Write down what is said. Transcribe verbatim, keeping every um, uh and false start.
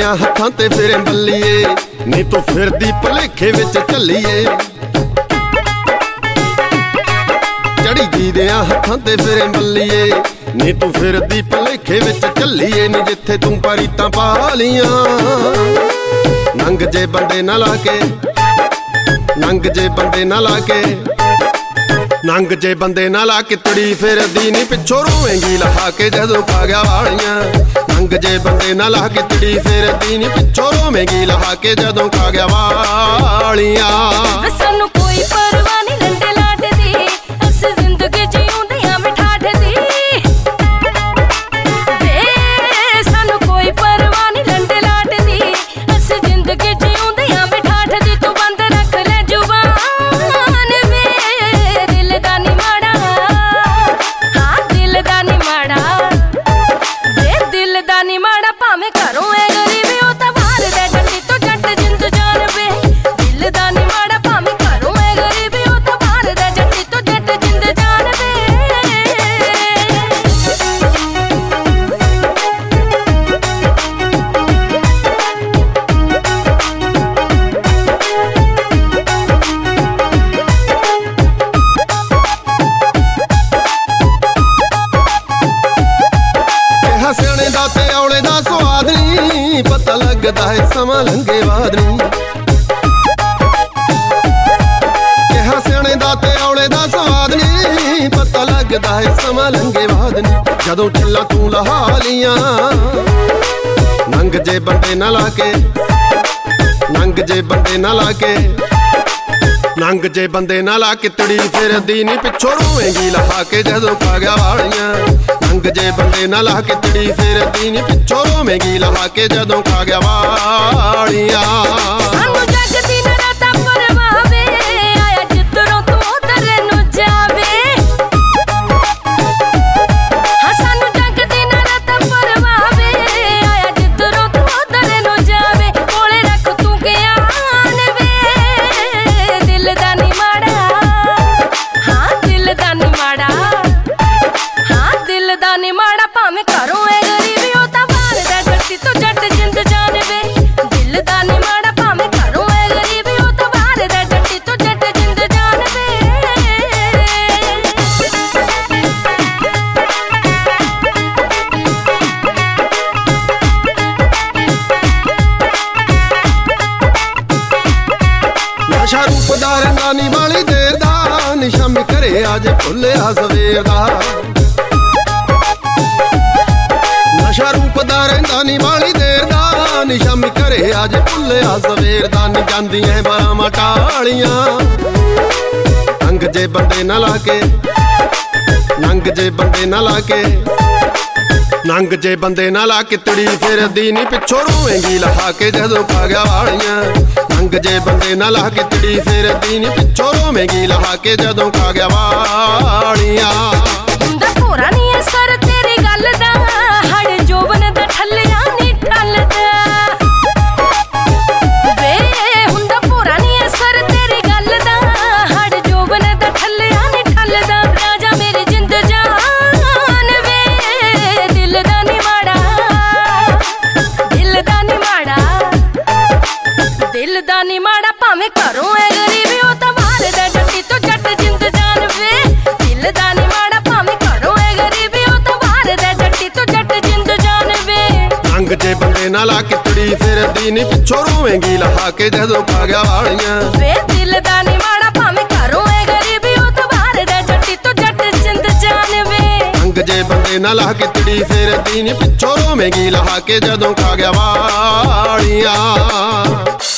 ਦਿਆਂ ਹੱਥਾਂ ਤੇ ਫਿਰੇ ਬੱਲੀਏ ਨੀ ਤੂੰ ਫਿਰਦੀ ਭੁਲੇਖੇ ਵਿੱਚ ਝੱਲੀਏ। ਚੜੀ ਜੀ ਦਿਆਂ ਹੱਥਾਂ ਤੇ ਫਿਰੇ ਬੱਲੀਏ ਨੀ ਤੂੰ ਫਿਰਦੀ ਭੁਲੇਖੇ ਵਿੱਚ ਝੱਲੀਏ। ਨੀ ਜਿੱਥੇ ਤੂੰ ਪਰੀਤਾਂ ਪਾ ਲੀਆਂ ਨੰਗ ਜੇ ਬੰਦੇ ਨਾ ਲਾ ਕੇ, ਨੰਗ ਜੇ ਬੰਦੇ ਨਾ ਲਾ ਕੇ, ਨੰਗ ਜੇ ਬੰਦੇ ਨਾ ਲਾ ਕੇ ਤੁੜੀ ਫਿਰਦੀ ਨੀ ਪਿੱਛੋਂ ਰੋਵੇਂਗੀ ਲਹਾ ਕੇ ਜਦੋਂ ਖਾ ਗਿਆ ਵਾਲੀਆਂ। ਨੰਗ ਜੇ ਬੰਦੇ ਨਾ ਲਾ ਕੇ ਤੁੜੀ ਫਿਰਦੀ ਨੀ ਪਿੱਛੋਂ ਰੋਵੇਂਗੀ ਲਹਾ ਕੇ ਜਦੋਂ ਖਾ ਗਿਆ ਵਾਲੀਆਂ। ਸਾਨੂੰ ਕੋਈ ਪਰਵਾਹ ਨੀ ਲੰਡੇ ਲਾਟ ਦੀ, ਅਸੀਂ ਜ਼ਿੰਦਗੀ ਜਿਉਂਦੇ ਆਂ ਮਿਠਾਠ ਦੀ। ਵੇ ਸਾਨੂੰ ਕੋਈ ਪਰਵਾਹ ਨੀ ਲੰਡੇ ਲਾਟ ਦੀ, ਅਸੀਂ ਜ਼ਿੰਦਗੀ ਜਿਉਂਦੇ ਆਂ ਮਿਠਾਠ ਦੀ। ਤੂੰ ਬੰਦ ਰੱਖ ਲੈ ਜ਼ੁਬਾਨ ਵੇ, ਦਿਲ ਦਾ ਨੀ ਮਾੜਾ, ਹਾਂ ਦਿਲ ਦਾ ਨੀ ਮਾੜਾ ਵੇ, ਦਿਲ ਦਾ ਨੀ ਮਾੜਾ। ਭਾਵੇਂ ਘਰੋਂ ਐ ਗਰੀਬੀ ਉਹ ਤਾਂ ਬਾਹਰ ਦੇ ਡੱਟੀ ਤੋਂ ਜੱਟ ਜਿੰਦ ਜਾਨ ਵੇ। ਦਿਲ ਦਾ ਨੀ ਮਾੜਾ ਭਾਵੇਂ ਘਰੋਂ ਐ ਗਰੀਬੀ ਉਹ ਤਾਂ ਬਾਹਰ ਦੇ ਜੱਟੀ ਤੋਂ ਜੱਟ ਜਿੰਦ ਜਾਨ ਵੇ। ਸਿਆਣੇ ਦਾ ਤੇ ਔਲੇ ਦਾ ਸਵਾਦ ਨੀ ਪਤਾ ਲੱਗਦਾ ਹੈ ਸਮਾਂ ਲੰਘੇ ਬਾਅਦ ਨੀ। ਕਿਹਾ ਸਿਆਣੇ ਦਾ ਤੇ ਔਲੇ ਦਾ ਸਵਾਦ ਨੀ ਪਤਾ ਲੱਗਦਾ ਹੈ ਸਮਾਂ ਲੰਘੇ ਬਾਅਦ ਨੀ। ਜਦੋਂ ਛਿੱਲਾ ਤੂੰ ਲਹਾ ਲੀਆਂ ਨੰਗ ਜੇ ਬੰਦੇ ਨਾ ਲਾ ਕੇ, ਨੰਗ ਜੇ ਬੰਦੇ ਨਾ ਲਾ ਕੇ, ਨੰਗ ਜੇ ਬੰਦੇ ਨਾ ਲਾ ਕੇ ਤੁੜੀ ਫਿਰਦੀ ਨੀ ਪਿੱਛੋਂ ਰੋਵੇਂਗੀ ਲਹਾ ਕੇ ਜਦੋਂ ਖਾ ਗਿਆ ਵਾਲੀਆਂ। ਨੰਗ ਜੇ ਬੰਦੇ ਨਾ ਲਾ ਕੇ ਤੁੜੀ ਫਿਰਦੀ ਨੀ ਪਿੱਛੋਂ ਰੋਵੇਂਗੀ ਲਹਾ ਕੇ ਜਦੋਂ ਖਾ ਗਿਆ ਵਾਲੀਆਂ। ਸਾਨੂੰ ਜੱਗ ਦੀ ਨਾ ਰਾਤਾਂ ਪਰਵਾਹ ਵੇ, ਆਇਆ ਜਿੱਧਰੋਂ ਤੂੰ ਉਧਰ ਨੂੰ ਜਾਵੇ। ਹਾਂ ਸਾਨੂੰ ਜੱਗ ਦੀ ਨਾ ਰਾਤਾਂ ਪਰਵਾਹ ਵੇ, ਆਇਆ ਜਿੱਧਰੋਂ ਤੂੰ ਉਧਰ ਨੂੰ ਜਾਵੇ। ਕੋਲੇ ਰੱਖ ਤੂੰ ਗਿਆਨ ਵੇ, ਦਿਲ ਦਾ ਨੀ ਮਾੜਾ, ਹਾਂ ਦਿਲ ਦਾ ਨੀ ਮਾੜਾ, ਹਾਂ ਦਿਲ ਦਾ ਨੀ ਮਾੜਾ। ਭਾਵੇਂ ਘਰੋਂ ਐ ਗਰੀਬੀ ਉਹ ਤਾਂ ਬਾਹਰ ਦਾ ਜੱਟੀ ਤੋਂ ਜੱਟ ਜਿੰਦ ਜਾਨ ਵੇ। ਦਿਲ ਦਾ ਨੀ ਮਾੜਾ ਭਾਵੇਂ ਘਰੋਂ ਐ ਗਰੀਬੀ ਉਹ ਤਾਂ ਬਾਹਰ ਦਾ ਜੱਟੀ ਤੋਂ ਜੱਟ ਜਿੰਦ ਜਾਨ ਵੇ। ਨਸ਼ਾ ਰੂਪ ਦਾ ਰੰਗਾ ਨੀ ਵਾਲੀ ਦੇਰ ਦਾ, ਨੀ ਸ਼ਾਮੀ ਘਰੇ ਆ ਜੇ ਭੁੱਲਿਆ ਸਵੇਰ ਦਾ। ਨਸ਼ਾ ਰੂਪ ਦਾ ਰਹਿੰਦਾ ਨੀ ਵਾਲੀ ਦੇਰ ਦਾ, ਨੀ ਸ਼ਾਮੀ ਘਰੇ ਆ ਜੇ ਭੁੱਲਿਆ ਸਵੇਰ ਦਾ। ਨੀ ਜਾਂਦੀਆਂ ਬਾਰਾਂਮਾਂ ਟਾਲੀਆਂ ਨੰਗ ਜੇ ਬੰਦੇ ਨਾ ਲਾ ਕੇ, ਨੰਗ ਜੇ ਬੰਦੇ ਨਾ ਲਾ ਕੇ, ਨੰਗ ਜੇ ਬੰਦੇ ਨਾ ਲਾ ਕੇ ਤੁੜੀ ਫਿਰਦੀ ਨੀ ਪਿੱਛੋਂ ਰੋਵੇਂਗੀ ਲਹਾ ਕੇ ਜਦੋਂ ਖਾ ਗਿਆ ਵਾਲੀਆਂ। ਨੰਗ ਜੇ ਬੰਦੇ ਨਾ ਲਾ ਕੇ ਤੁੜੀ ਫਿਰਦੀ ਨੀ ਪਿੱਛੋਂ ਰੋਵੇਂਗੀ ਲਹਾ ਕੇ ਜਦੋਂ ਖਾ ਗਿਆ ਵਾਲੀਆਂ। ਹੁੰਦਾ ਭੋਰਾ ਨੀ ਅਸਰ ਤੇਰੀ ਗੱਲ ਦਾ, ਹੜ ਜੋਬਨ ਦਾ ਠੱਲਿਆ ਨੀ ਠੱਲਦਾ ਵੇ। ਹੁੰਦਾ ਭੋਰਾ ਨੀ ਅਸਰ ਤੇਰੀ ਗੱਲ ਦਾ, ਹੜ ਜੋਬਨ ਦਾ ਠੱਲਿਆ ਨੀ ਠੱਲਦਾ। ਰਾਜਾ ਮੇਰੀ ਜਿੰਦ ਜਾਨ ਵੇ, ਦਿਲ ਦਾ ਨੀ ਮਾੜਾ, ਦਿਲ ਦਾ ਨੀ ਮਾੜਾ, ਦਿਲ ਦਾ ਨੀ ਮਾੜਾ। ਭਾਵੇਂ ਘਰੋਂ ਐ ਗਰੀਬੀ ਉਹ ਤਾਂ ਬਾਹਰ ਦਾ ਜੱਟੀ ਤੋਂ ਜੱਟ ਜਿੰਦ ਜਾਨ ਵੇ। ਦਿਲ ਦਾ ਨੀ ਮਾੜਾ ਭਾਵੇਂ ਘਰੋਂ ਐ ਗਰੀਬੀ ਉਹ ਤਾਂ ਬਾਹਰ ਦਾ ਜੱਟੀ ਤੋਂ ਜੱਟ ਜਿੰਦ ਜਾਨ ਵੇ। ਨੰਗ ਜੇ ਬੰਦੇ ਨਾ ਲਾ ਕੇ ਤੁੜੀ ਫਿਰਦੀ ਨੀ ਪਿੱਛੋਂ ਰੋਵੇਂਗੀ ਲਹਾ ਕੇ ਜਦੋਂ ਖਾ ਗਿਆ ਵਾਲੀਆਂ ਵੇ। ਦਿਲ ਦਾ ਨੀ ਮਾੜਾ ਭਾਵੇਂ ਘਰੋਂ ਐ ਗਰੀਬੀ ਉਹ ਤਾਂ ਬਾਹਰ ਦਾ ਜੱਟੀ ਤੋਂ ਜੱਟ ਜਿੰਦ ਜਾਨ ਵੇ। ਨੰਗ ਜੇ ਬੰਦੇ ਨਾ ਲਾ ਕੇ ਤੁੜੀ ਫਿਰਦੀ ਨੀ ਪਿੱਛੋਂ ਰੋਵੇਂਗੀ ਲਹਾ ਕੇ ਜਦੋਂ ਖਾ ਗਿਆ ਵਾਲੀਆਂ।